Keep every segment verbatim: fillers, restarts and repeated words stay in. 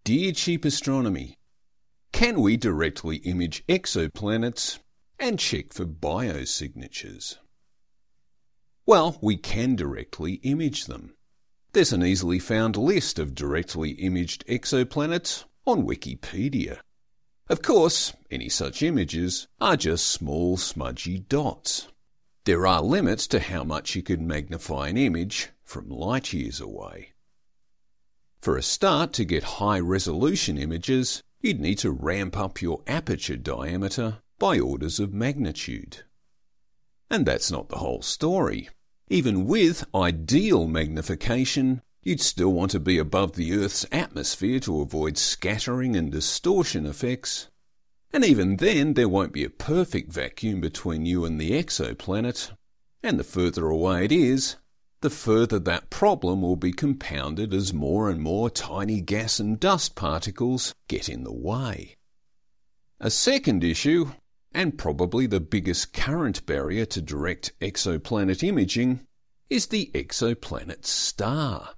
Dear Cheap Astronomy, can we directly image exoplanets and check for biosignatures? Well, we can directly image them. There's an easily found list of directly imaged exoplanets on Wikipedia. Of course, any such images are just small smudgy dots. There are limits to how much you can magnify an image from light years away. For a start, to get high-resolution images, you'd need to ramp up your aperture diameter by orders of magnitude. And that's not the whole story. Even with ideal magnification, you'd still want to be above the Earth's atmosphere to avoid scattering and distortion effects. And even then, there won't be a perfect vacuum between you and the exoplanet. And the further away it is, the further that problem will be compounded as more and more tiny gas and dust particles get in the way. A second issue, and probably the biggest current barrier to direct exoplanet imaging, is the exoplanet star.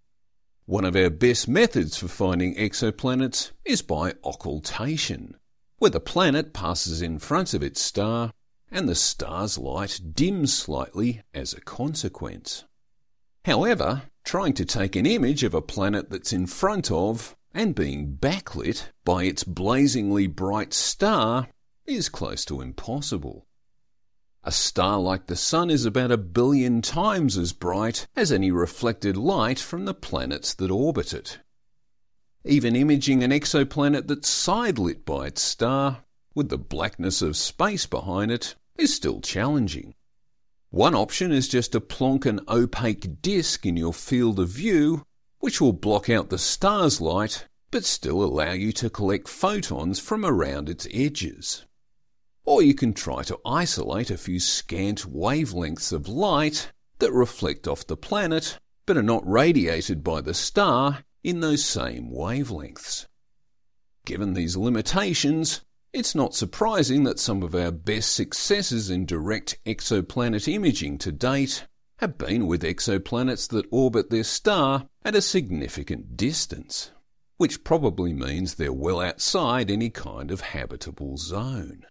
One of our best methods for finding exoplanets is by occultation, where the planet passes in front of its star and the star's light dims slightly as a consequence. However, trying to take an image of a planet that's in front of and being backlit by its blazingly bright star is close to impossible. A star like the Sun is about a billion times as bright as any reflected light from the planets that orbit it. Even imaging an exoplanet that's side-lit by its star, with the blackness of space behind it, is still challenging. One option is just to plonk an opaque disk in your field of view, which will block out the star's light, but still allow you to collect photons from around its edges. Or you can try to isolate a few scant wavelengths of light that reflect off the planet, but are not radiated by the star in those same wavelengths. Given these limitations, it's not surprising that some of our best successes in direct exoplanet imaging to date have been with exoplanets that orbit their star at a significant distance, which probably means they're well outside any kind of habitable zone.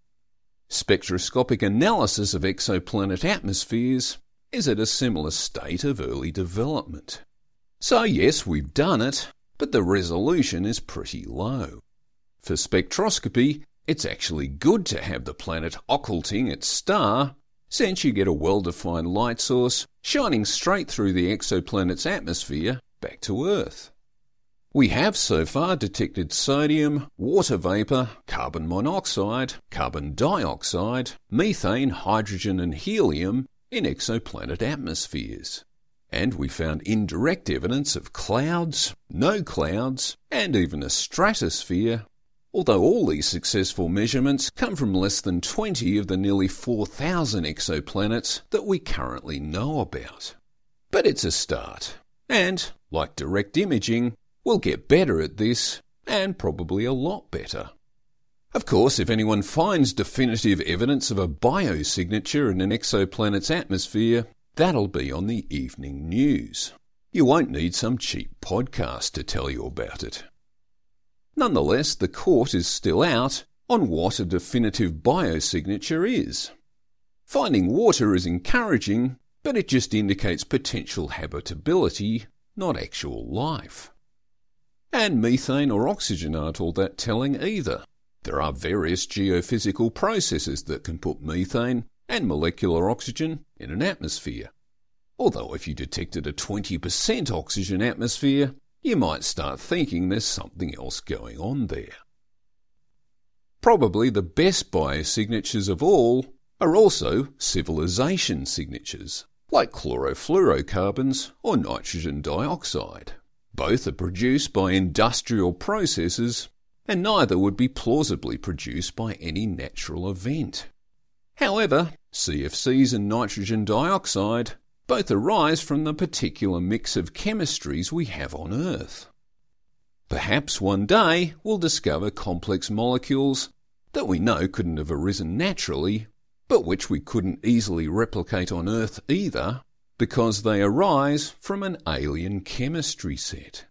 Spectroscopic analysis of exoplanet atmospheres is at a similar state of early development. So yes, we've done it, but the resolution is pretty low. For spectroscopy, it's actually good to have the planet occulting its star, since you get a well-defined light source shining straight through the exoplanet's atmosphere back to Earth. We have so far detected sodium, water vapour, carbon monoxide, carbon dioxide, methane, hydrogen and helium in exoplanet atmospheres. And we found indirect evidence of clouds, no clouds, and even a stratosphere, although all these successful measurements come from less than twenty of the nearly four thousand exoplanets that we currently know about. But it's a start, and, like direct imaging, we'll get better at this, and probably a lot better. Of course, if anyone finds definitive evidence of a biosignature in an exoplanet's atmosphere, that'll be on the evening news. You won't need some cheap podcast to tell you about it. Nonetheless, the court is still out on what a definitive biosignature is. Finding water is encouraging, but it just indicates potential habitability, not actual life. And methane or oxygen aren't all that telling either. There are various geophysical processes that can put methane and molecular oxygen in an atmosphere. Although if you detected a twenty percent oxygen atmosphere, you might start thinking there's something else going on there. Probably the best biosignatures of all are also civilization signatures, like chlorofluorocarbons or nitrogen dioxide. Both are produced by industrial processes, and neither would be plausibly produced by any natural event. However, C F Cs and nitrogen dioxide both arise from the particular mix of chemistries we have on Earth. Perhaps one day we'll discover complex molecules that we know couldn't have arisen naturally, but which we couldn't easily replicate on Earth either, because they arise from an alien chemistry set.